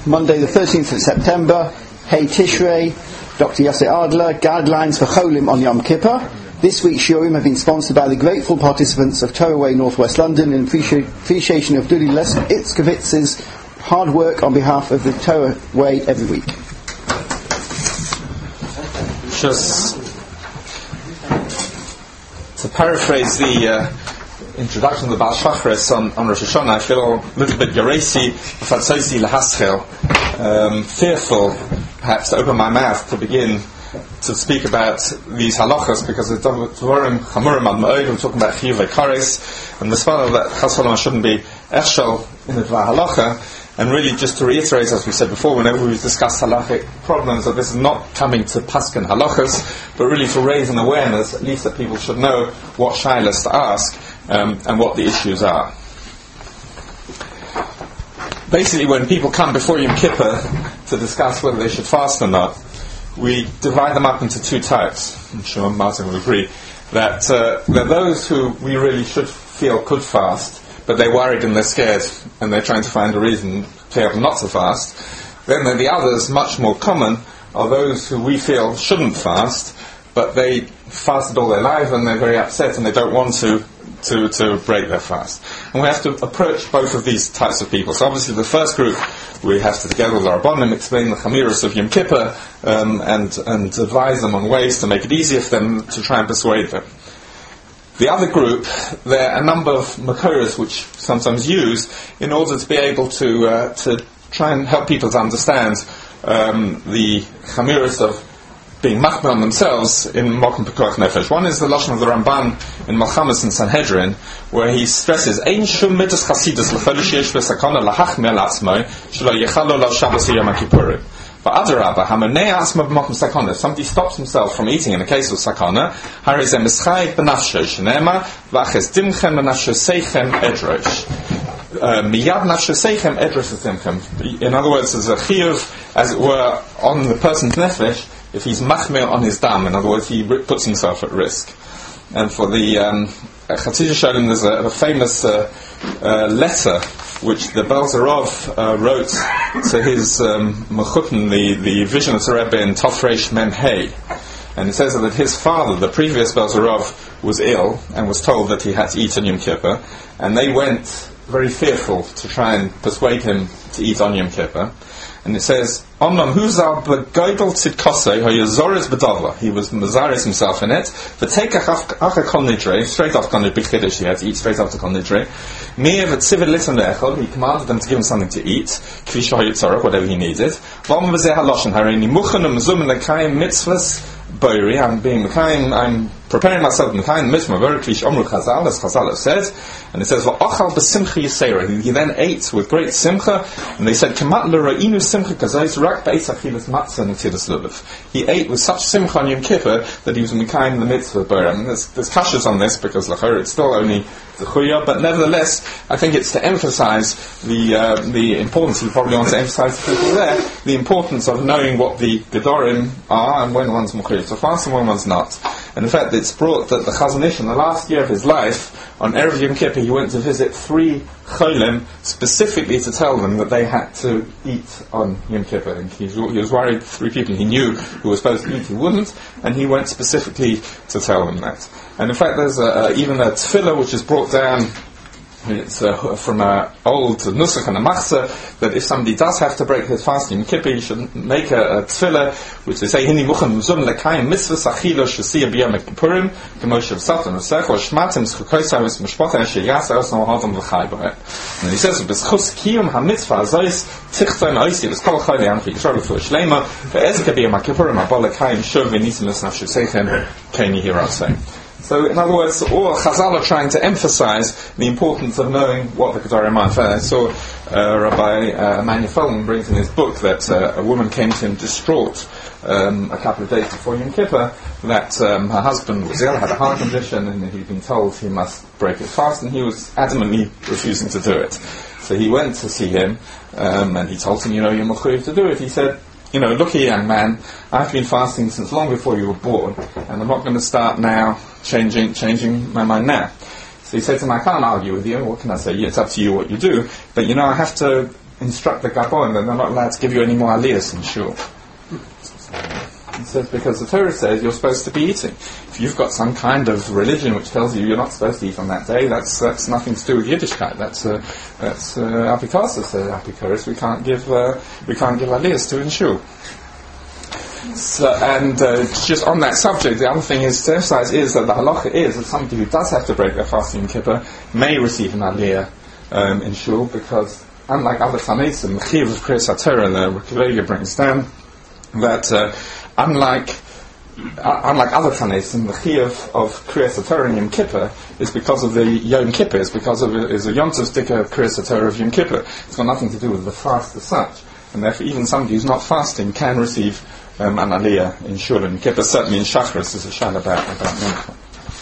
Monday the 13th of September, Hey Tishrei, Dr. Yossi Adler, Guidelines for Cholim on Yom Kippur. This week's Shurim have been sponsored by the grateful participants of Torah Way Northwest London in appreciation of Dudi Itzkowitz's hard work on behalf of the Torah Way every week. Just to paraphrase the introduction of the Baal Shachris on Rosh Hashanah, I feel a little bit Yeresi, Fatzosi Lahaschel, fearful perhaps to open my mouth to begin to speak about these halachas, because the Dvarim Chamurim Ad Ma'od, we're talking about Chiyuvei Kares, and the spell that Chas V'Shalom shouldn't be Echshel in the Dvar Halacha. And really, just to reiterate, as we said before, whenever we discuss halachic problems, that this is not coming to paskin halachas, but really to raise an awareness, at least that people should know what shaylas to ask and what the issues are. Basically, when people come before Yom Kippur to discuss whether they should fast or not, we divide them up into two types. I'm sure Martin will agree that those who we really should feel could fast, but they're worried and they're scared and they're trying to find a reason to help them not to fast. Then the others, much more common, are those who we feel shouldn't fast, but they fasted all their life and they're very upset and they don't want to break their fast. And we have to approach both of these types of people. So obviously the first group, we have to, together with our Rabbanim, explain the Chamiros of Yom Kippur and advise them on ways to make it easier for them to try and persuade them. The other group, there are a number of makoros which sometimes use in order to be able to try and help people to understand the chamiros of being machmir on themselves in Mokum Pekuach Nefesh. One is the lashon of the Ramban in Malchamas and Sanhedrin, where he stresses Ein shum midas chasidus l'cholish yesh v'sakana lahachmir l'atzmoi shelo yechalo lo Shabbos Yom Kippurim. But Adarabah, hamonei asma b'mokum sakana. If somebody stops himself from eating in the case of sakana, harizem mischayik b'nafsho shenema v'aches dimchem b'nafsho seichem edrosh. Miyad nafsho seichem edrosh dimchem. In other words, there's a chiyuv, as it were, on the person's nefesh if he's machmir on his dam. In other words, he puts himself at risk. And for the Chatzidus Shalom, there's a famous letter which the Belzerov wrote to his Mechutin, the vision of the Rebbe in Tofresh Mem Hey. And it says that his father, the previous Belzerov, was ill and was told that he had to eat on Yom Kippur, and they went very fearful to try and persuade him to eat on Yom Kippur. And it says, Omnam huzal b'goydel tzidkosei hayazores b'davla. He was mazaris himself in it. V'teikach acha kol nidre, straight off kol nidre, he had to eat straight after kol nidre. Me'er v'tzivid litzon le'echol, he commanded them to give him something to eat, kvi shahayitzorach, whatever he needed. V'om v'zeh haloshen, hareini muchen u'mzum l'kayim mitzvahs boiri, I'm preparing myself in kind mitzvah, very klish omru chazal, as Chazal have said, and it says, v'achal b'simcha yisera, he then ate with great simcha, and they said, kemat l'ra'inu simcha kazayis rak b'eitz achilas matzah netilas lulav. He ate with such simcha on Yom Kippur that he was mekayim the mitzvah boiri. I mean, there's kashas on this, because l'chor it's still only the chuya, but nevertheless, I think it's to emphasize the importance, he probably wants to emphasize to people there, the importance of knowing what the gedorim are, and when one's mukhriyat to fast and when one's not. And in fact, it's brought that the Chazon Ish, in the last year of his life, on Erev Yom Kippur, he went to visit 3 cholim, specifically to tell them that they had to eat on Yom Kippur. And he was worried 3 people he knew who were supposed to eat, he wouldn't, and he went specifically to tell them that. And in fact, there's even a tefillah which is brought down. It's from an old nusach and a machzah, that if somebody does have to break his fast in Kippur, he should make a tefillah, which they say, Hini muchan muzum lekayim mitzvahs achilo shesiya b'yom kippurim, k'moshe v'satan v'sech, or shmatim zchukoisai v'smishpotah sheyasa osno hadam v'chai b'hem. And he says, b'schus kiyum ha-mitzvah azois tichton oisi v'skol chayli anchi yishor l'fu shlema v'ezika b'yom kippurim abol lekayim shov v'nisim l'snafshu seichem k'eni hirasei. So, in other words, all Chazal are trying to emphasize the importance of knowing what the Gedorim are. I saw Rabbi Emmanuel Feldman brings in his book that a woman came to him distraught a couple of days before Yom Kippur that her husband was ill, had a heart condition, and he'd been told he must break his fast, and he was adamantly refusing to do it. So he went to see him, and he told him, you're mechuyev to do it. He said, look here, young man, I've been fasting since long before you were born, and I'm not going to start now changing my mind now. So he said to him, I can't argue with you. What can I say? It's up to you what you do. But I have to instruct the Gabon, then they're not allowed to give you any more aliyahs in shul. It says because the Torah says you're supposed to be eating. If you've got some kind of religion which tells you you're not supposed to eat on that day, that's nothing to do with Yiddishkeit. That's apikasus, apikoris. We can't give aliyahs to in shul. So, and just on that subject, the other thing is to emphasize is that the halacha is that somebody who does have to break their fast in Kippur may receive an aliyah in shul, because unlike other Tanaisim, the Chiyuv of Kriyas HaTorah, the Rebbe brings down that unlike other Tanaisim, the Chiyuv of Kriyas HaTorah in Yom Kippur is because of the Yom Kippur, is a Yom Tov Stikka of Kriyas HaTorah of Yom Kippur. It's got nothing to do with the fast as such, and therefore even somebody who's not fasting can receive an aliyah in shul and Kippur. Certainly in Shachris is a shal about Mincha.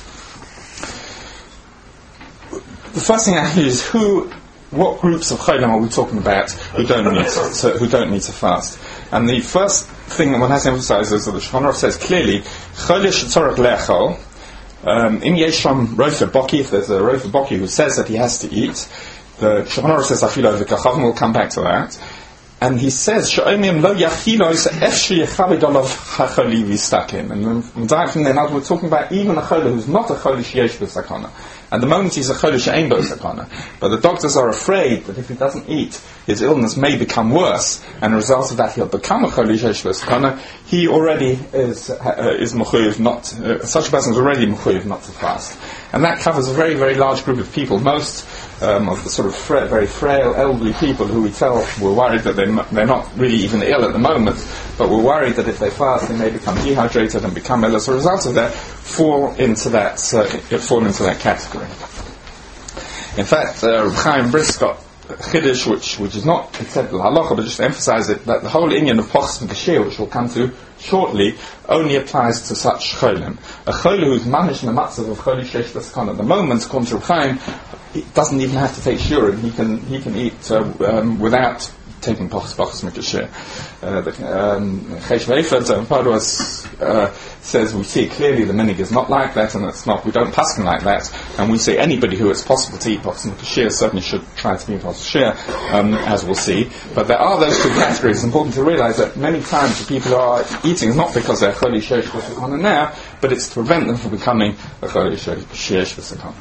The first thing I hear is what groups of cholim are we talking about who don't need to fast? And the first thing that one has to emphasize is that the Shulchan Aruch says clearly, cholish tzorach le'achol, im yesh sham rofer boki, if there's a rofer boki who says that he has to eat, the Shulchan Aruch says afilo v'kachavim, we'll come back to that. And he says, "She'omim lo yachilos efshi yechaved olav hacholi v'yistakim." And from then on, we're talking about even a chola who's not a chola sheyesh b'sakana. At the moment, he's a chola she'ein b'sakana. But the doctors are afraid that if he doesn't eat, his illness may become worse, and as a result of that, he'll become a chola sheyesh b'sakana. He already is mechuyev not. Such a person is already mechuyev not to fast, and that covers a very, very large group of people. Most of the sort of very frail elderly people who we tell we're worried that they're not really even ill at the moment, but we're worried that if they fast they may become dehydrated and become ill as a result of that, fall into that category. In fact, Reb Chaim Brisk got Chiddush which is not accepted halacha, but just to emphasize it, that the whole inyan of Pochs M'Kashir, which we'll come to shortly, only applies to such cholim. A chol who's manish in the matzav of choli shesh b'sakana at the moment, according to Reb Chaim, he doesn't even have to take shurim. He can eat without taking Pochs M'Kashir. The Chesh Veifert Paduas says we see clearly the minig is not like that, and it's not. We don't paskin like that, and we say anybody who it's possible to eat Pochs M'Kashir certainly should try to be Pochs M'Kashir, as we'll see. But there are those two categories. It's important to realize that many times the people who are eating is not because they're choli sheyesh b'sakana now, but it's to prevent them from becoming a choli sheyesh b'sakana.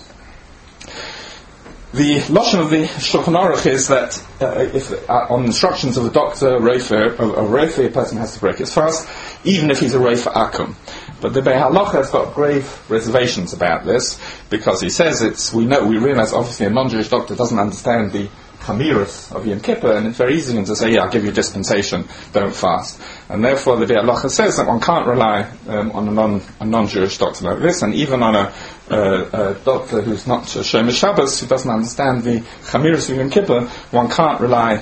The lashon of the Shulchan Aruch is that if on instructions of a doctor, a rofer, a person has to break his fast, even if he's a rofer akum. But the Beit Halacha has got grave reservations about this, because he says we realize obviously a non-Jewish doctor doesn't understand the Chamirus of Yom Kippur, and it's very easy to say, I'll give you dispensation, don't fast. And therefore the Beit Halacha says that one can't rely on a non-Jewish doctor like this, and even on a doctor who's not Shomer Shabbos, who doesn't understand the Chamirus of Yom Kippur, one can't rely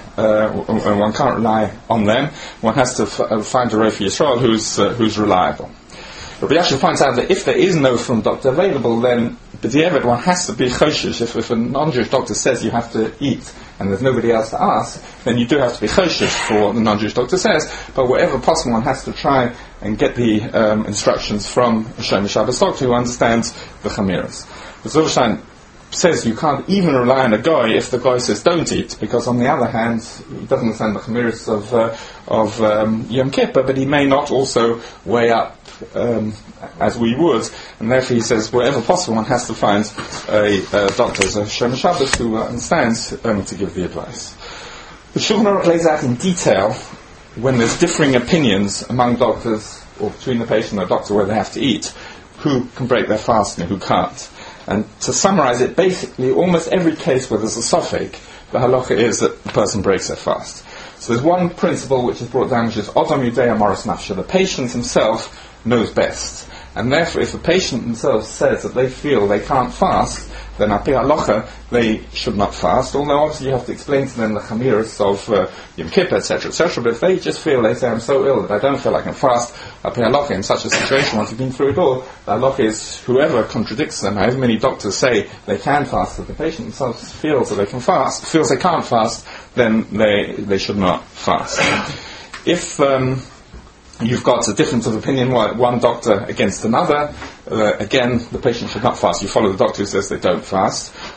on them. One has to find a Rofi Yisrael who's reliable. Rabbi Yashin points out that if there is no from doctor available, then b'di'evet one has to be choshesh. If a non-Jewish doctor says you have to eat and there's nobody else to ask, then you do have to be choshesh for what the non-Jewish doctor says. But wherever possible, one has to try and get the instructions from a Shomer Shabbos doctor who understands the Chamirus. The Zilberstein says you can't even rely on a guy if the guy says don't eat, because on the other hand he doesn't understand the Chamirus of Yom Kippur, but he may not also weigh up as we would, and therefore he says wherever possible one has to find a doctor as a Shomer Shabbos who understands to give the advice. The Shulchan Aruch lays out in detail when there's differing opinions among doctors or between the patient and the doctor where they have to eat, who can break their fast and who can't. And to summarize it, basically almost every case where there's a suffix, the halacha is that the person breaks their fast. So there's one principle which is brought down, which is Odom Yudei Amoros Nafsho. The patient himself knows best, and therefore if the patient themselves says that they feel they can't fast, then api halacha they should not fast, although obviously you have to explain to them the Chamirus of Yom Kippur, etc., etc. But if they just feel, they say, I'm so ill that I don't feel like I can fast, api halacha in such a situation, once you've been through it all, the halacha is whoever contradicts them, however many doctors say they can fast, if the patient themselves feels that they can fast, feels they can't fast, then they should not fast. If you've got a difference of opinion, one doctor against another, again, the patient should not fast. You follow the doctor who says they don't fast.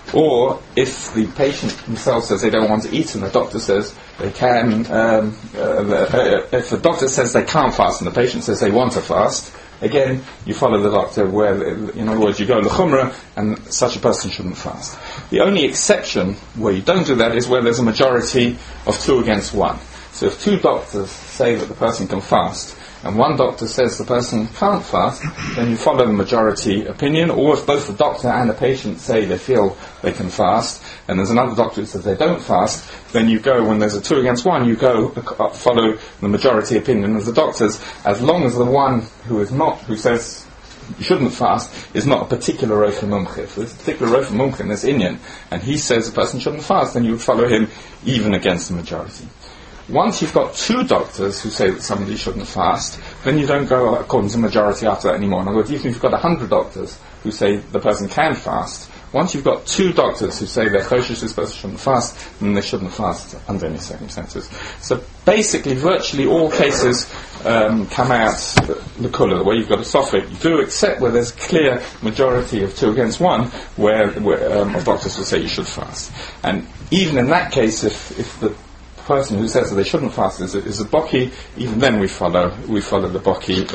Or if the patient himself says they don't want to eat and the doctor says they can, if the doctor says they can't fast and the patient says they want to fast, again, you follow the doctor where, in other words, you go l'chumra and such a person shouldn't fast. The only exception where you don't do that is where there's a majority of 2 against 1. So if 2 doctors say that the person can fast, and one doctor says the person can't fast, then you follow the majority opinion. Or if both the doctor and the patient say they feel they can fast, and there's another doctor who says they don't fast, then you go, when there's a 2 against 1, you go follow the majority opinion of the doctors, as long as the one who says you shouldn't fast, is not a particular Rofa Mumche. If there's a particular Rofa Mumche in this Inyan, and he says the person shouldn't fast, then you would follow him even against the majority. Once you've got 2 doctors who say that somebody shouldn't fast, then you don't go according to the majority after that anymore. In other words, even if you've got 100 doctors who say the person can fast, once you've got 2 doctors who say they're choshesh this person shouldn't fast, then they shouldn't fast under any circumstances. So basically, virtually all cases come out l'kula, where you've got a sofek. You do, except where there's a clear majority of 2 against 1, where doctors will say you should fast. And even in that case, if the person who says that they shouldn't fast is a Boki, even then we follow the Boki.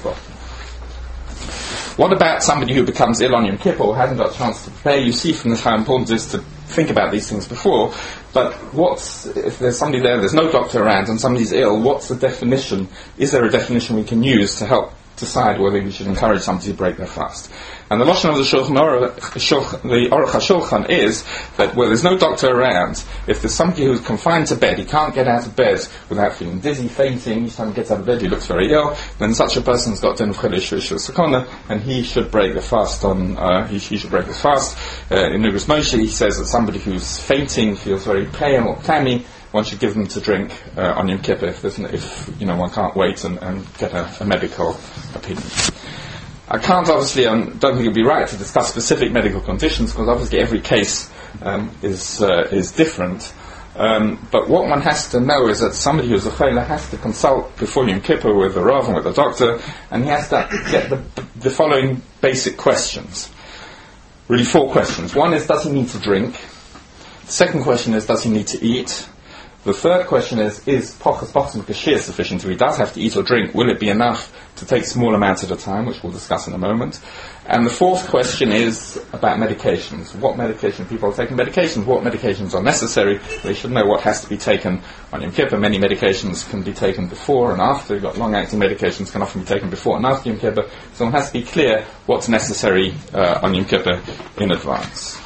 What about somebody who becomes ill on Yom Kippur or hasn't got a chance to prepare? You see from this how important it is to think about these things before. But if there's somebody there's no doctor around and somebody's ill, what's the definition? Is there a definition we can use to help decide whether we should encourage somebody to break their fast? And the Lashon of the Aruch HaShulchan is that where there's no doctor around, if there's somebody who's confined to bed, he can't get out of bed without feeling dizzy, fainting, each time he gets out of bed he looks very ill, then such a person's got din of Chedesh Rishus Sakona, and he should break the fast he should break his fast. In Nugras Moshe he says that somebody who's fainting, feels very pale or clammy, one should give them to drink on Yom Kippur if one can't wait and get a medical opinion. I can't obviously, don't think it would be right to discuss specific medical conditions because obviously every case is different. But what one has to know is that somebody who's a chayla has to consult before Yom Kippur with the Rav and with the doctor, and he has to get the following basic questions. Really 4 questions. One is, does he need to drink? The second question is, does he need to eat? The third question is Pochas Bochum Kashir sufficient? If he does have to eat or drink, will it be enough to take small amounts at a time, which we'll discuss in a moment? And the fourth question is about medications. What medication? People are taking medications. What medications are necessary? They should know what has to be taken on Yom Kippur. Many medications can be taken before and after. You've got long-acting medications can often be taken before and after Yom Kippur. So one has to be clear what's necessary on Yom Kippur in advance.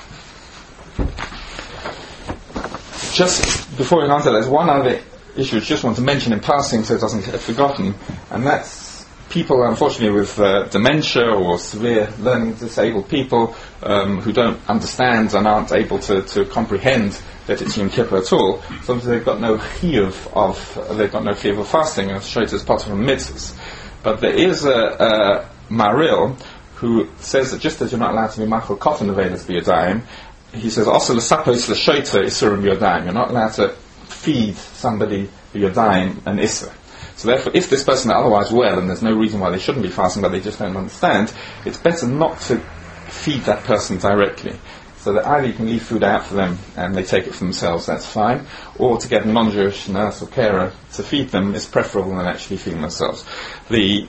Just before we go on to that, there's one other issue I just want to mention in passing so it doesn't get forgotten, and that's people, unfortunately, with dementia or severe learning disabled people who don't understand and aren't able to comprehend that it's Yom Kippur at all. So they've got no chiyuv of fasting, as Shait is part of mitzvahs. But there is a Maril who says that just as you're not allowed to be machal cotton avedas b'yadayim, he says also l'sapos l'shoita isurim b'yadayim. You're not allowed to feed somebody b'yadayim an isser. So therefore, if this person is otherwise well and there's no reason why they shouldn't be fasting, but they just don't understand, it's better not to feed that person directly. So that either you can leave food out for them and they take it for themselves, that's fine, or to get a non-Jewish nurse or carer to feed them is preferable than actually feeding themselves. The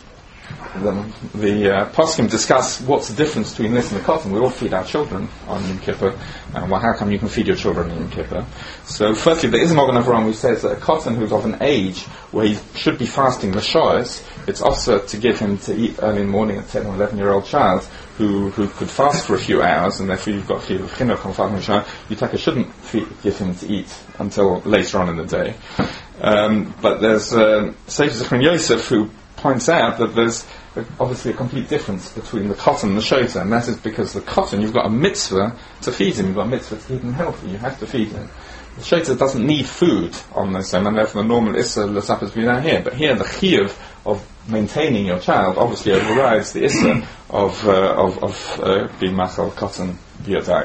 poskim discuss what's the difference between this and the cotton. We all feed our children on Yom Kippur. Well, how come you can feed your children on Yom Kippur? So, firstly, there is a Magen Avraham who says that a cotton who's of an age where he should be fasting the shoas, it's also to give him to eat early in the morning, a 10 or 11-year-old child who could fast for a few hours, and therefore you've got a few of chinuch on fasting shah. You shouldn't give him to eat until later on in the day. But there's Sefer Zechron Yosef who points out that there's obviously a complete difference between the cotton and the shota, and that is because the cotton, you've got a mitzvah to feed him, you've got a mitzvah to keep him healthy, you have to feed him. The shota doesn't need food on this end, and therefore the normal issa l'sapos b'yadayim here. But here the chiyuv of maintaining your child obviously overrides the issa of being machal cotton b'yadayim.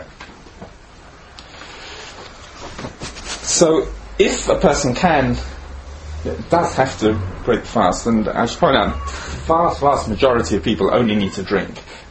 So if a person does have to break fast, and I should point out, vast majority of people only need to drink.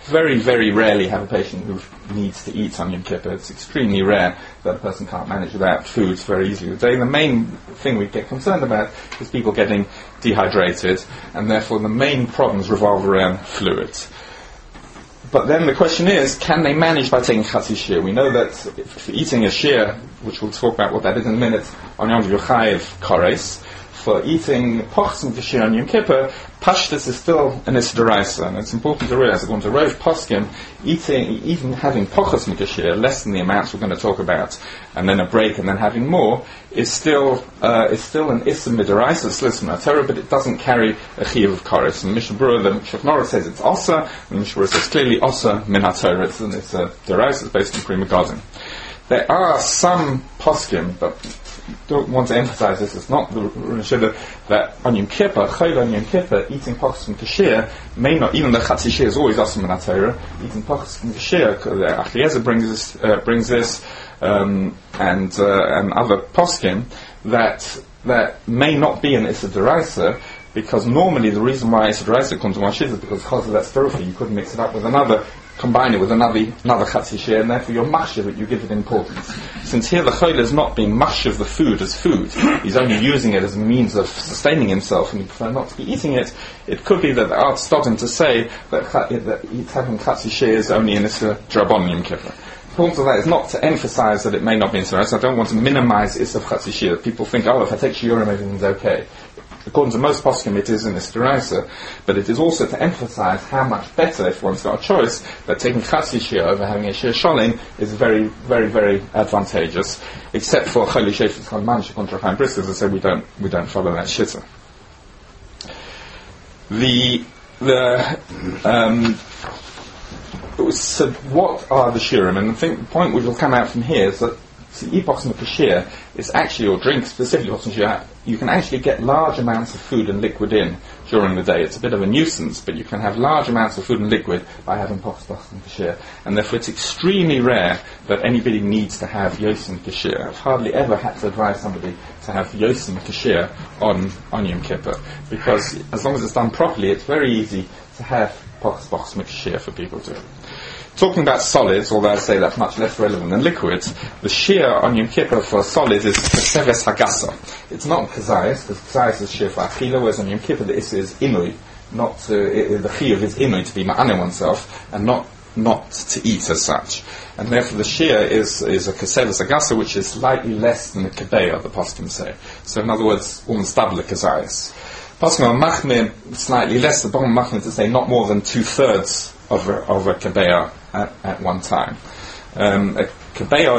very, very rarely have a patient who needs to eat on Yom Kippur. It's extremely rare that a person can't manage without foods very easily. The main thing we get concerned about is people getting dehydrated, and therefore the main problems revolve around fluids. But then the question is, can they manage by taking Chatzi Shir? We know that if eating a Shir, which we'll talk about what that is in a minute, on Yom Kippur Kores, for eating Pochs and Shir on Yom Kippur, Pashtus is still an Isdaraisa, and it's important to realize, according to Rosh Poskim, even having Pochos Mikashir, less than the amounts we're going to talk about, and then a break and then having more, is still an Issa Midaraisa, Slisma Torah, but it doesn't carry a Chiyuv of Koris. And Mishnah Berurah, the Shulchan says it's Osa, and Mishnah Berurah says clearly Osa Min HaTorah, it's a Deraisa, it's based on Pri Megadim. There are some Poskim, but don't want to emphasize this, it's not the Rishida that on Yom Kippur, Chayla on Yom Kippur, eating Pochs and Kashir may not, even though Chatzi Shir is always awesome in HaTorah, eating Pochs and Kashir, Achiezer brings this, and other Poskim, that may not be an Issa Deraisa, because normally the reason why Issa Deraisa comes to one Shid is because of that strophe, you couldn't mix it up with another, combine it with another Chatzi Shir, and therefore you're machshav it, you give it importance. Since here the Chayla is not being machshav the food as food, he's only using it as a means of sustaining himself, and he prefer not to be eating it, it could be that the art stopped him to say that having Chatzi Shir is only in Issa Drabon Yom Kippur. The point of that is not to emphasize that it may not be in Issa. I don't want to minimize Issa of Chatzi Shir. People think, if I take Shiurim, everything's okay. According to most poskim, it is in Isteraisa, but it is also to emphasize how much better, if one's got a choice, that taking Chatzi Shir over having a Shir Sholin is very, very, very advantageous, except for Choli Shefetz Chol contra Chaim Brisker, as I said, we don't follow that shitta. So what are the shirim? And I think the point which will come out from here is that the epochs Mikashir is actually, or drink specifically, you can actually get large amounts of food and liquid in during the day. It's a bit of a nuisance, but you can have large amounts of food and liquid by having pochs and kashir. And therefore it's extremely rare that anybody needs to have yosim kashir. I've hardly ever had to advise somebody to have yosim kashir on Yom Kippur, because as long as it's done properly, it's very easy to have pochs kashir for people to. Talking about solids, although I say that's much less relevant than liquids, the shear on Yom Kippur for solids is Keseves Hagasa. It's not Kazayas, because Kazayas is shear for Achila, whereas on Yom Kippur the Issa is Inui, the Chiyuv is Inui, to be Ma'ane oneself, and not to eat as such. And therefore the shear is a Keseves Hagasa, which is slightly less than the Kebeya, the poskim say. So in other words, Stabla Kazayas. Poskim are Machmir, slightly less, the bottom Machmir to say not more than 2/3 of a Kebeya at one time. A Kebeya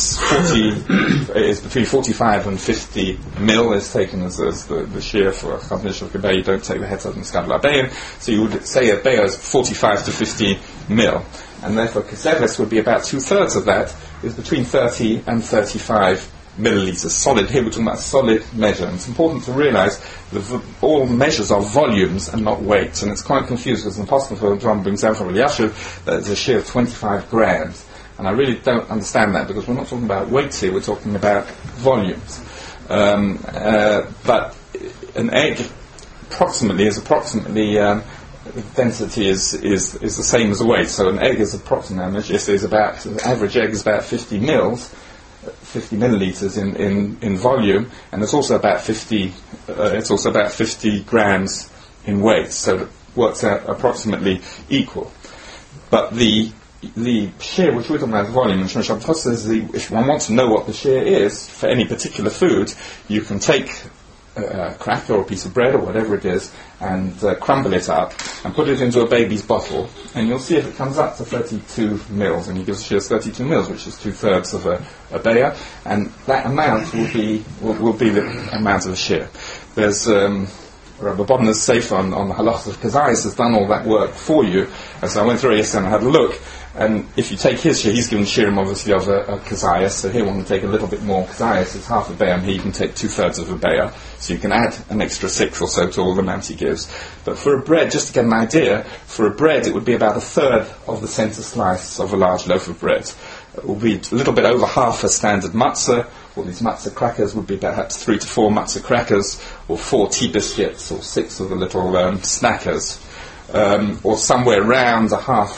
is between 45 and 50 mil is taken as the shear for a Chavnish of Kebeya. You don't take the Hetzad and Skabla Bein, so you would say a Beya is 45 to 50 mil, and therefore Keseves would be about 2/3 of that, is between 30 and 35 milliliters. Solid, here we're talking about solid measure, and it's important to realize that all measures are volumes and not weights, and it's quite confused because in the Apostle John brings down from Eliashib that there's a shear of 25 grams, and I really don't understand that, because we're not talking about weights here, we're talking about volumes. But an egg approximately density is the same as a weight, so an egg is approximately, the average egg is about 50 milliliters in volume, and it's also about 50 grams in weight, so it works out approximately equal. But the shear which we're talking about is volume, and Shmuel Shabbat says if one wants to know what the shear is for any particular food, you can take a cracker or a piece of bread or whatever it is and crumble it up and put it into a baby's bottle, and you'll see if it comes up to 32 mils, and he gives a shear 32 mils, which is 2/3 of a beya, and that amount will be the amount of the shear. There's Rabbi Bodner's Sefer on the halachas of Kazayas has done all that work for you, and so I went through it yesterday and I had a look. And if you take his shear, he's given shirim obviously of a kazayas, so here one can take a little bit more kazayas, it's half a beya, and here you can take 2/3 of a beya, so you can add an extra 6 or so to all the amounts he gives. But for a bread, just to get an idea, for a bread it would be about 1/3 of the center slice of a large loaf of bread. It would be a little bit over half a standard matzah. All these matzah crackers would be perhaps 3 to 4 matzah crackers, or 4 tea biscuits, or 6 of the little snackers, or somewhere around a half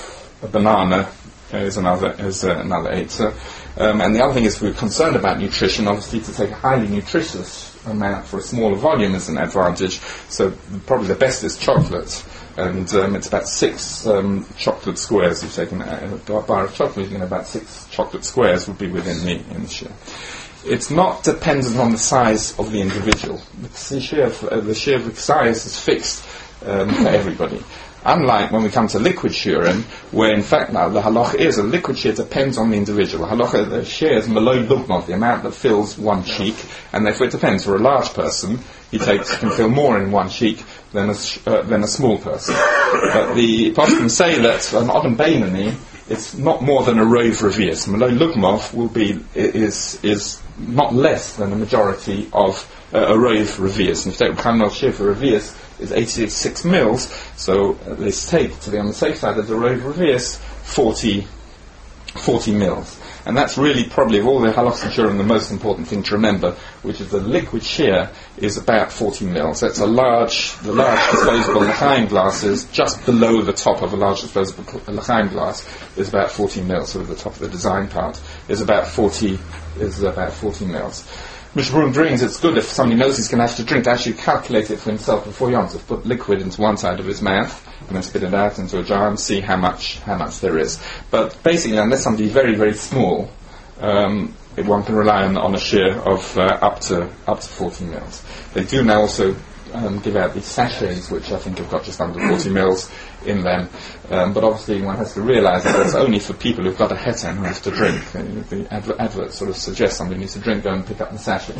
a banana is another eitzah. And the other thing is, if we're concerned about nutrition, obviously to take a highly nutritious amount for a smaller volume is an advantage. So probably the best is chocolate, and it's about 6 chocolate squares. You've taken a bar of chocolate, you can about 6 chocolate squares would be within the share. It's not dependent on the size of the individual. The share of size is fixed for everybody. Unlike when we come to liquid shiurim, where in fact now the halacha is a liquid shiur depends on the individual. Halacha, the shiur is maloi lugmov, the amount that fills one cheek, and therefore it depends. For a large person, can fill more in one cheek than a small person. But the poskim say that an odom beinani, it's not more than a rov revius. Maloi lugmov is not less than a majority of a rov revius. And if you take Chanel shiur for revius, is 86 mils, so let's take, to be on the safe side, of the rov revius, 40 mils. And that's really probably, of all the halachas and shiurim, the most important thing to remember, which is the liquid shiur is about 40 mils. That's the large disposable l'chaim glass is just below the top of a large disposable l'chaim glass is about 40 mils, so at the top of the design part is about 40 mils. Mishnah Berurah brings, it's good if somebody knows he's going to have to drink, to actually calculate it for himself before Yom Tov. Put liquid into one side of his mouth and then spit it out into a jar and see how much there is. But basically, unless somebody's very, very small, one can rely on a shiur of up to 40 mils. They do now also give out these sachets, which I think have got just under 40 mils in them. But obviously one has to realise that it's only for people who've got a heter who have to drink. The advert sort of suggests somebody needs to drink, go and pick up the sachet.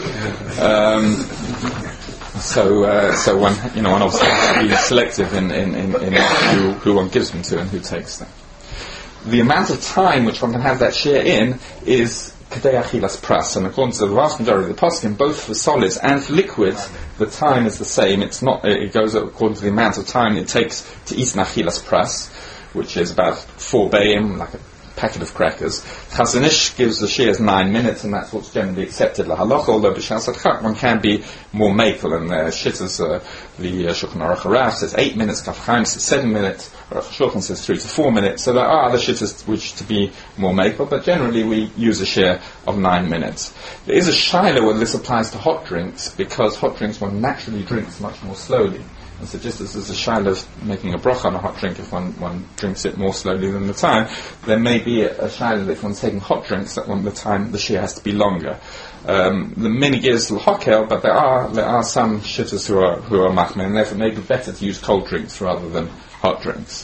So one obviously has to be selective in who one gives them to and who takes them. The amount of time which one can have that shiur in is Kedei Achilas Pras, and according to the vast majority of the poskim, both for solids and for liquids, the time is the same. It goes according to the amount of time it takes to eat an Achilas Pras, which is about 4 bayim, like a packet of crackers. Chazon Ish gives the shiurs 9 minutes, and that's what's generally accepted lahalacha, although b'shas adchak one can be more makel, and shittas, the Shulchan Aruch Harav says 8 minutes, Kaf Chaim says 7 minutes, Aruch Shulchan says 3 to 4 minutes, so there are other shittas which to be more makel, but generally we use a shiur of 9 minutes. There is a shaila whether this applies to hot drinks, because hot drinks one naturally drinks much more slowly. And so just as there's a shaila of making a bracha on a hot drink if one drinks it more slowly than the time, there may be a shaila that if one's taking hot drinks that the shiur has to be longer. The minig is l'hokel, but there are some shitters who are machmir, and therefore it may be better to use cold drinks rather than hot drinks.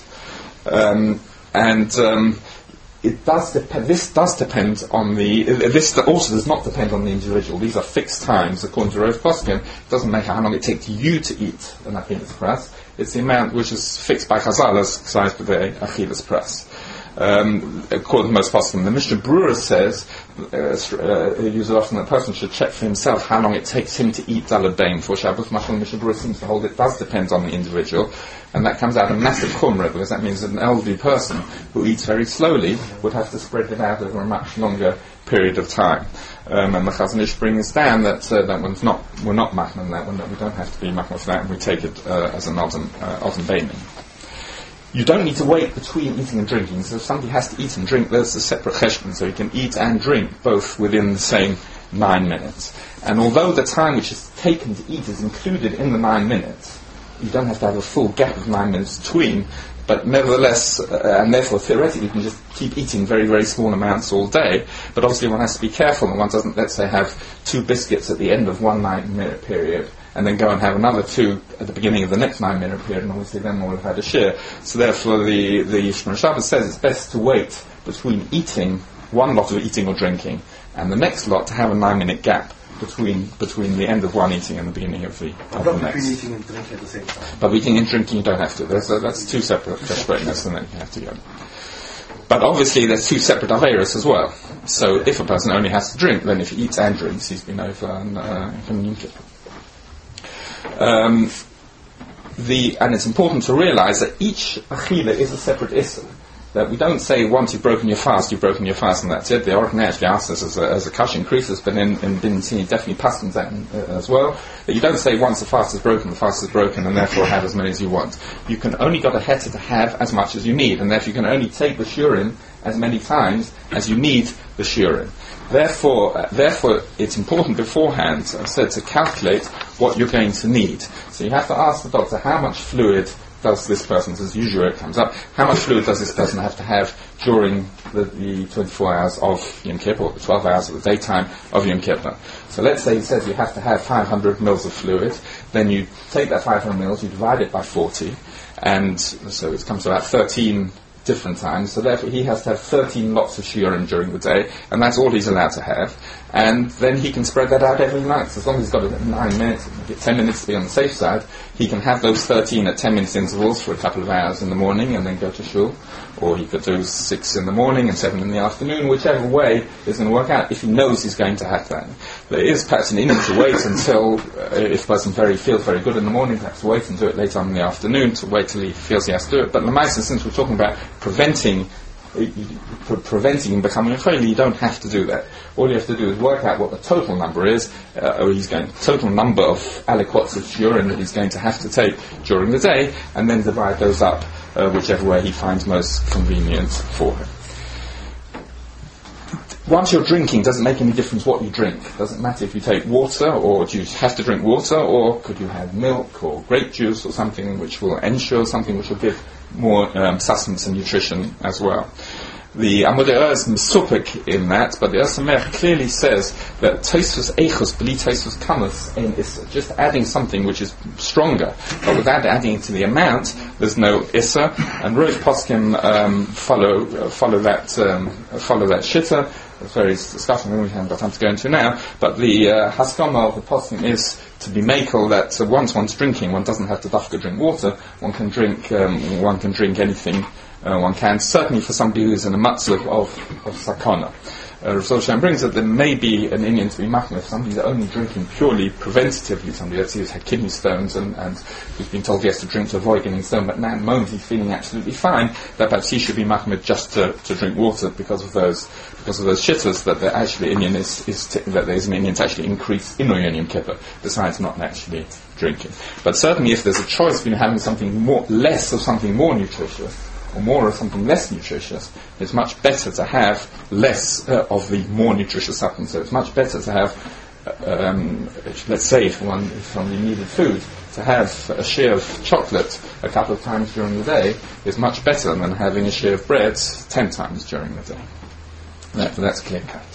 It does depend. This does depend on the. This also does not depend on the individual. These are fixed times according to Rov Poskim. It doesn't matter how long it takes you to eat an achilas pras. It's the amount which is fixed by Chazal as sized by the achilas pras. According to most poskim, the Mishnah Berurah says, it uses often that a person should check for himself how long it takes him to eat daled bein for Shabbos. The Mishnah Berurah seems to hold it does depend on the individual, and that comes out of massive chumrah, because that means that an elderly person who eats very slowly would have to spread it out over a much longer period of time. And the Chazon Ish brings down that we're not machman that one, that we don't have to be machman for that, and we take it as an odom beinim. You don't need to wait between eating and drinking. So if somebody has to eat and drink, there's a separate cheshbon, so you can eat and drink both within the same 9 minutes. And although the time which is taken to eat is included in the 9 minutes, you don't have to have a full gap of 9 minutes between, but nevertheless, and therefore theoretically you can just keep eating very, very small amounts all day, but obviously one has to be careful that one doesn't, let's say, have 2 biscuits at the end of one 9-minute period, and then go and have another 2 at the beginning of the next 9-minute period, and obviously then one would have had a shiur. So therefore the Shmona Shabbos says it's best to wait between eating, one lot of eating or drinking, and the next lot to have a 9-minute gap between the end of one eating and the beginning of the next. Between eating and drinking at the same time. But eating and drinking you don't have to. That's 2 separate cheshbonos, and then you have to go. But obviously there's 2 separate averos as well. So if a person only has to drink, then if he eats and drinks, he's been over and can Yom Kippur. And it's important to realise that each achila is a separate issur. that we don't say once you've broken your fast, and that's it. The Organ actually asks us as a kashin creases, but in Bintini definitely passes that as well. That you don't say once the fast is broken, and therefore have as many as you want. You can only got a heter to have as much as you need, and therefore you can only take the shurim as many times as you need the shurim. Therefore, it's important beforehand, as I said, to calculate what you're going to need. So you have to ask the doctor how much fluid does this person, as usual it comes up, how much fluid does this person have to have during the 24 hours of Yom Kippur, or the 12 hours of the daytime of Yom Kippur. So let's say he says you have to have 500 mils of fluid, then you take that 500 mils, you divide it by 40, and so it comes to about 13 different times, so therefore he has to have 13 lots of shiurim during the day, and that's all he's allowed to have. And then he can spread that out every night. So as long as he's got it at 9 minutes, 10 minutes to be on the safe side, he can have those 13 at 10 minutes intervals for a couple of hours in the morning and then go to shul. Or he could do 6 in the morning and 7 in the afternoon, whichever way is going to work out, if he knows he's going to have that. There is perhaps an inning to wait until, if the person feels very good in the morning, perhaps to wait and do it later on in the afternoon, to wait till he feels he has to do it. But Lamaisa, since we're talking about preventing him becoming a failure, you don't have to do that. All you have to do is work out what the total number is, total number of aliquots of urine that he's going to have to take during the day, and then divide those up whichever way he finds most convenient for him. Once you're drinking, doesn't make any difference what you drink. Doesn't matter if you take water, or do you have to drink water, or could you have milk or grape juice or something which will ensure something which will give more sustenance and nutrition as well. The Amudei is misupik in that, but the Osamer clearly says that Tosfos Eichos b'li Tosfos Kamas is just adding something which is stronger, but without adding to the amount, there's no Issa. And Rosh Poskim follow that shitta. There's various discussion we haven't got time to go into now, but the haskama of the Poskim is to be makel that once one's drinking, one doesn't have to dafka drink water. One can drink anything. One can, certainly for somebody who is in a matzah of sakana. Rav Zolshan brings that there may be an Indian to be machmir if somebody's only drinking purely preventatively, somebody who's had kidney stones and who's been told he has to drink to avoid getting stone, but now at the moment he's feeling absolutely fine, that perhaps he should be machmir just to drink water because of those shittas, that there actually Indian that there's an Indian to actually increase in Yom Kippur, besides not actually drinking. But certainly if there's a choice between having something less of something more nutritious, or more of something less nutritious, it's much better to have less of the more nutritious supplement. So it's much better to have, let's say, if somebody needed food, to have a share of chocolate a couple of times during the day is much better than having a share of bread 10 times during the day. That's clear cut.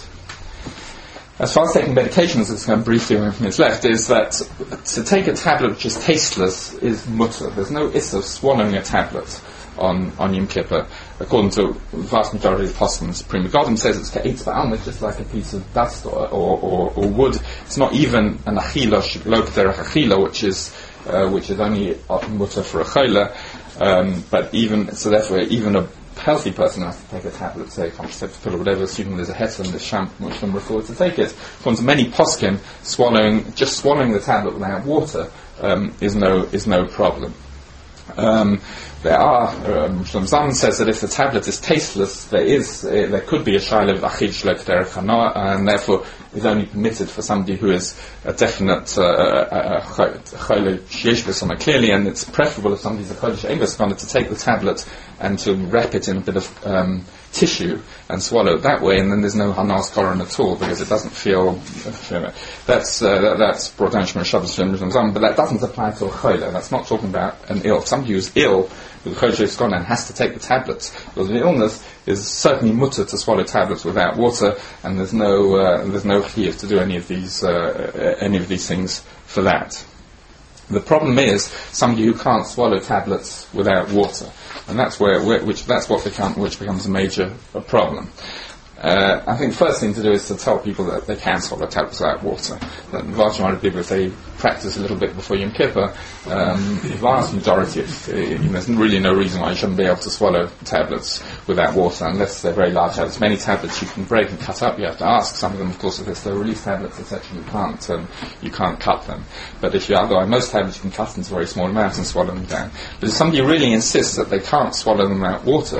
As far as taking medications, it's going briefly when it's left, is that to take a tablet which is tasteless is mutter. There's no issa of swallowing a tablet on Yom Kippur. According to the vast majority of Poskim, Prima Godim says it's ka'etz ba'alma, it's just like a piece of dust or wood. It's not even an achila, sh'lo k'derech achila, which is only mutter for a chayla, but therefore even a healthy person has to take a tablet, say a contraceptive pill or whatever, assuming there's a heter and the sham which can refer to take it. According to many poskim, swallowing the tablet without water is no problem. There are, Shlomo Zalman says that if the tablet is tasteless, there could be a shayla of achid shelo k'derech hanoah, and therefore is only permitted for somebody who is a definite chayla sheyesh b'soma clearly, and it's preferable if somebody's a chayla she'ein b'soma to take the tablet and to wrap it in a bit of tissue and swallow it that way, and then there's no hanas koron at all because it doesn't feel. That's brought down Shemir Shabbos Shlomo Zalman, but that doesn't apply to a chayla. That's not talking about an ill. If somebody who's ill with Chodesh Skon and has to take the tablets because of the illness, is certainly mutter to swallow tablets without water, and there's no chiyuv to do any of these things for that. The problem is somebody who can't swallow tablets without water, and that's which becomes a major problem. I think the first thing to do is to tell people that they can swallow tablets without water. That the vast majority of people, if they practice a little bit before Yom Kippur, the vast majority, there's really no reason why you shouldn't be able to swallow tablets without water, unless they're very large tablets. Many tablets you can break and cut up. You have to ask. Some of them, of course, if it's the release tablets, etc., you can't cut them. But otherwise, most tablets you can cut into very small amounts and swallow them down. But if somebody really insists that they can't swallow them without water,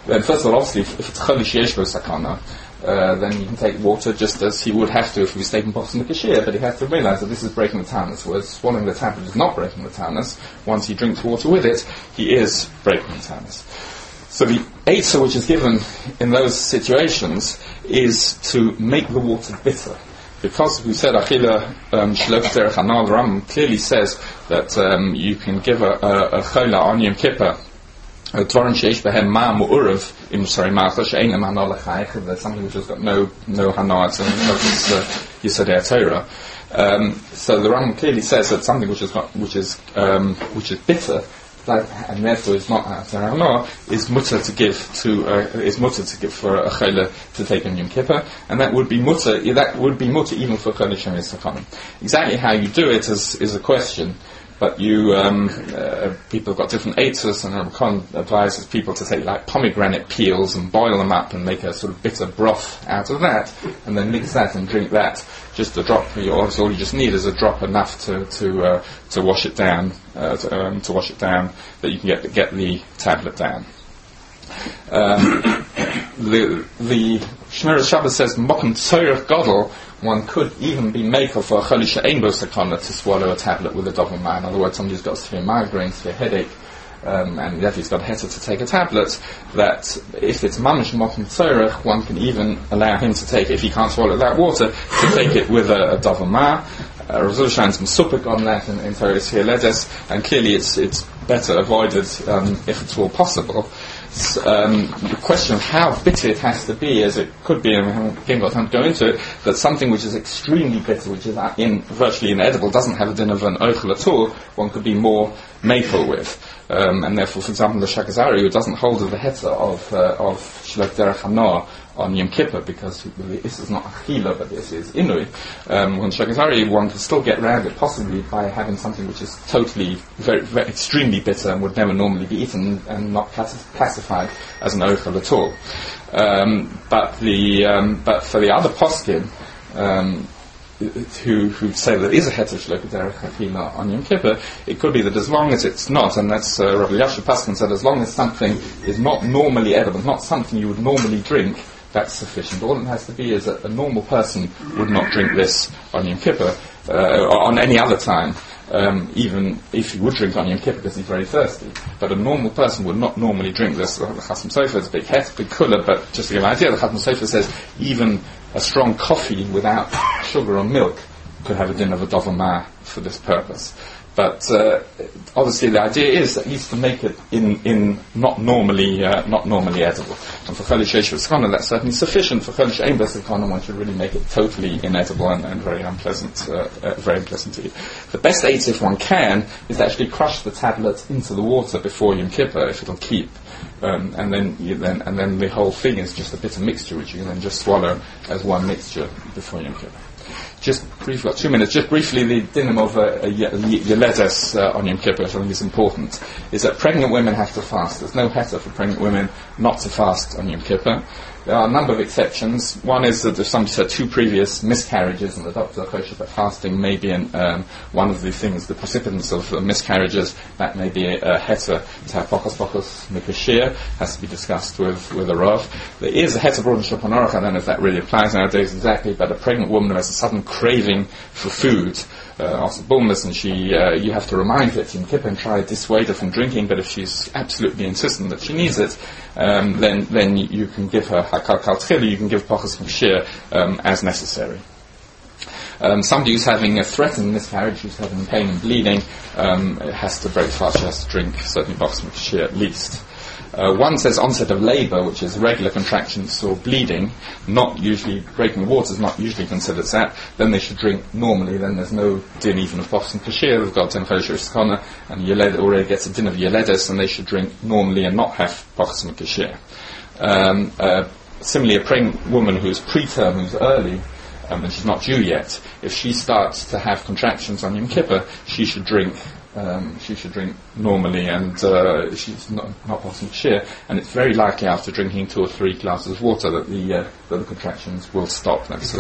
then first of all, obviously, if it's Cholish Yeshbo Sakana, then you can take water just as he would have to if he was taking Bochs Mikashir, but he has to realize that this is breaking the Tannis, whereas swallowing the tablet is not breaking the Tannis. Once he drinks water with it, he is breaking the Tannis. So the Eitzah which is given in those situations is to make the water bitter. Because we said Achila Shlok Derech Hanal, Ram clearly says that you can give a chola on Yom Kippur Dvarim sheish behem ma mu'urav im sorry ma'acha she'einem hana l'chayich. There's something which has got no hana, it's Yisodei Torah. So the Rambam clearly says that something which is bitter, and therefore is not hana, is mutter to give for a chayla to take on Yom Kippur, and that would be mutter even for chayla shemis takanim. Exactly how you do it is a question. But people have got different eitzos, and Ramban advises people to take like pomegranate peels and boil them up and make a sort of bitter broth out of that, and then mix that and drink that. Just a drop. All you just need is a drop enough to wash it down, that you can get the tablet down. The Shmiras Shabbos says Mokum Tzorech Gadol. One could even be maker for a Cholish Ein Bo Sakana to swallow a tablet with a double man. In other words, somebody's got severe migraine, severe headache, and yet he's got a heter to take a tablet, that if it's Mamish Mokum Tzorech, one can even allow him to take, if he can't swallow that water, to take it with a double ma. Rav shines Mesupik on that in Toras Hiledes, and clearly it's better avoided if at all possible. The question of how bitter it has to be, as it could be, and we haven't got time to go into it, that something which is extremely bitter, which is virtually inedible, doesn't have a din of an oichel at all, one could be more maple with. And therefore, for example, the Shakazari, who doesn't hold of the heter of Shlok Derech Hanor on Yom Kippur, because this is not Achila, but this is Inui. When Shakazari, one can still get around it, possibly by having something which is totally, very, very extremely bitter and would never normally be eaten and not classified as an oichel at all. But for the other poskim, who say that it is a heter Shlok Derech Achila on Yom Kippur, it could be that as long as it's not, and that's Rabbi Yasher Paskin said, as long as something is not normally edible, not something you would normally drink, that's sufficient. All it has to be is that a normal person would not drink this on Yom Kippur, or on any other time, even if he would drink on Yom Kippur because he's very thirsty. But a normal person would not normally drink this. The Chasam Sofer is a big het, big kula, but just to give an idea, the Chasam Sofer says even a strong coffee without sugar or milk could have a din of a dovamah for this purpose. But obviously the idea is at least to make it in not normally edible. And for Cholish Yeshvo Sakana, that's certainly sufficient. For Cholish Ein Bo Sakana, one should really make it totally inedible and very unpleasant to eat. The best eight, if one can, is to actually crush the tablet into the water before Yom Kippur, if it'll keep. And then the whole thing is just a bitter mixture which you can then just swallow as one mixture before Yom Kippur. Just briefly, got 2 minutes, just briefly, the dinim of Yeledes on Yom Kippur, which I think is important, is that pregnant women have to fast. There's no heter for pregnant women not to fast on Yom Kippur. There are a number of exceptions. One is that if somebody had 2 previous miscarriages and the doctor choshev that fasting may be one of the things, the precipitants of miscarriages, that may be a heter to have pachas mikashir, has to be discussed with a Rav. There is a heter brought in Shulchan Aruch, I don't know if that really applies nowadays exactly, but a pregnant woman who has a sudden craving for food, after bulmus, and you have to remind her to Yom Kippur and try to dissuade her from drinking, but if she's absolutely insistent that she needs it, then you can give her hakal kal tchila, you can give pachas mikashir as necessary. Somebody who's having a threatened miscarriage, who's having pain and bleeding, has to break fast, she has to drink certainly pachas mikashir at least. One says onset of labour, which is regular contractions or bleeding, not usually breaking water is not usually considered that. Then they should drink normally. Then there's no din even of pachas mikashir. They've got 10 Cholish Sakana, and Yeled already gets a din of Yeledes, and they should drink normally and not have pachas mikashir. Similarly, a pregnant woman who's preterm, who's early, and she's not due yet, if she starts to have contractions on Yom Kippur, she should drink normally, and she's not possible to share. And it's very likely after drinking 2 or 3 glasses of water that the contractions will stop. That's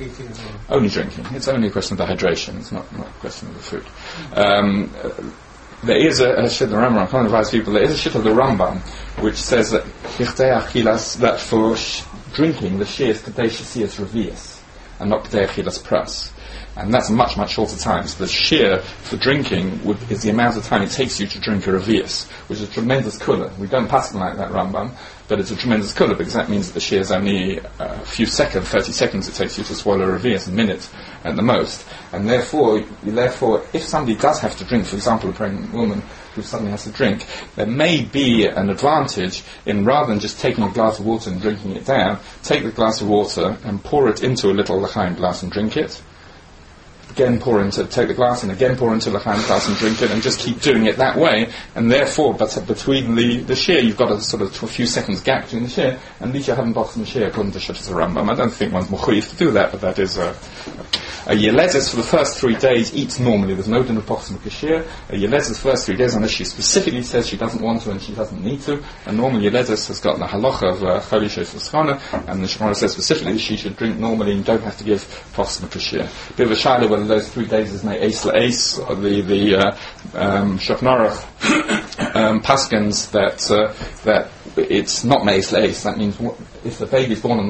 only drinking. It's only a question of the hydration. It's not a question of the food. there is a shit of the Rambam. I can't advise people. There is a shit of the Rambam which says that that for drinking the shir is kadei shesiyas revius and not kadei achilas pras. And that's a much, much shorter time. So the shir for drinking is the amount of time it takes you to drink a revius, which is a tremendous kula. We don't pass them like that Rambam, but it's a tremendous kula because that means that the shir is only a few seconds, 30 seconds it takes you to swallow a revius, a minute at the most. And therefore, if somebody does have to drink, for example, a pregnant woman who suddenly has to drink, there may be an advantage in rather than just taking a glass of water and drinking it down, take the glass of water and pour it into a little l'chaim glass and drink it. Again take the glass and again pour into the l'chaim glass and drink it, and just keep doing it that way, and therefore, but between the shir, you've got a sort of a few seconds gap between the shir, and at least you haven't boxed the shir according to Shittas Rambam. I don't think one's mechuyev to do that, but that is a Yelezes for the first 3 days eats normally. There's no din of boxing the shir. A Yelezes first 3 days, unless she specifically says she doesn't want to and she doesn't need to, and normally Yelezes has got the halacha of choli sheis v'schana, and the Shemara says specifically she should drink normally and don't have to give boxing the shir. Bit of a shadow whether those 3 days is made ace la'ace, or the Shulchan Aruch paskins that it's not me'ace la'ace. That means if the baby is born on the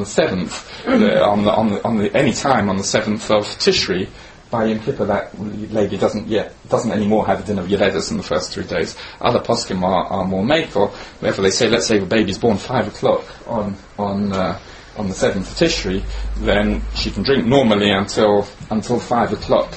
7th, on the any time on the 7th of Tishri, by Yom Kippur that lady doesn't anymore have a din of Yeledes in the first 3 days. Other poskim are more makel. Therefore, they say, let's say the baby's born 5 o'clock on the 7th of Tishri, then she can drink normally until 5 o'clock.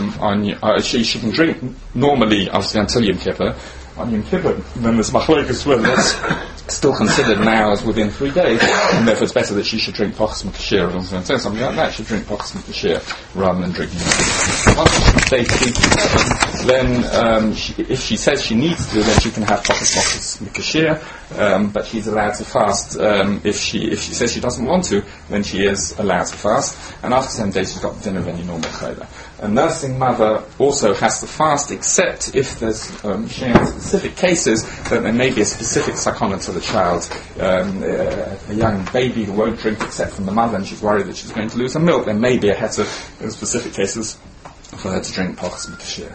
She can drink normally, obviously, until Yom Kippur. On Yom Kippur, then there's machlokes whether that's still considered now as within 3 days, and therefore it's better that she should drink pochas mikashir, or something like that. She should drink pochas mikashir rather than drinking. Once she stays 3 to 7, then if she says she needs to, then she can have pochas mikashir, but she's allowed to fast. If she says she doesn't want to, then she is allowed to fast, and after 7 days she's got the din of any normal chayla. A nursing mother also has to fast, except if there's specific cases that there may be a specific sakana to the child, a young baby who won't drink except from the mother, and she's worried that she's going to lose her milk. There may be a heter in specific cases for her to drink pochas mikashir.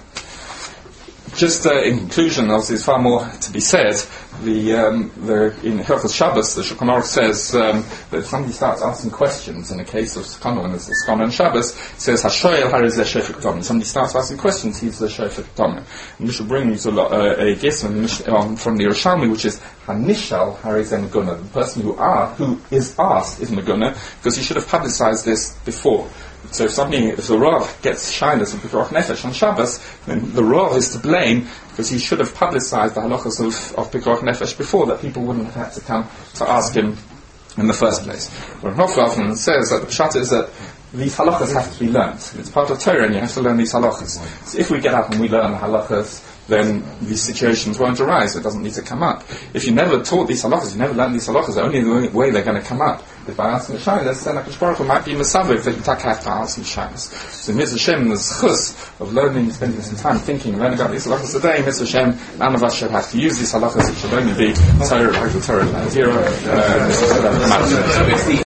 Just in conclusion, obviously, there's far more to be said. In Hilchos Shabbos, the Shulchan Aruch says that if somebody starts asking questions in a case of Sakana, when there's a Sakana and Shabbos, it says Hashoyel Harizeh Shofek Domin. Somebody starts asking questions, he's the Shofek Domin. And we should bring you to a Gisman from the Yerushalmi, which is Hanishal Harizeh Meguna. The person who is asked is Meguna, because he should have publicized this before. So if the Rav gets shyness of Pikuach Nefesh on Shabbos, then the Rav is to blame, because he should have publicized the halachas of Pikuach Nefesh before, that people wouldn't have had to come to ask him in the first place. Rav Hoflafen says that the pshat is that these halachas have to be learned. It's part of Torah, and you have to learn these halachas. So if we get up and we learn the halachas, then these situations won't arise. It doesn't need to come up. If you never taught these halachas, you never learned these halachas, the only way they're going to come up is by asking the shaylas, then HaKadosh Baruch Hu might be mesaviv that you have to ask the shaylas. So Mitzvah Shem, the chus of learning, spending some time thinking, learning about these halachas today, Mitzvah Shem, none of us should have to use these halachas. It should only be Torah, Torah, Torah,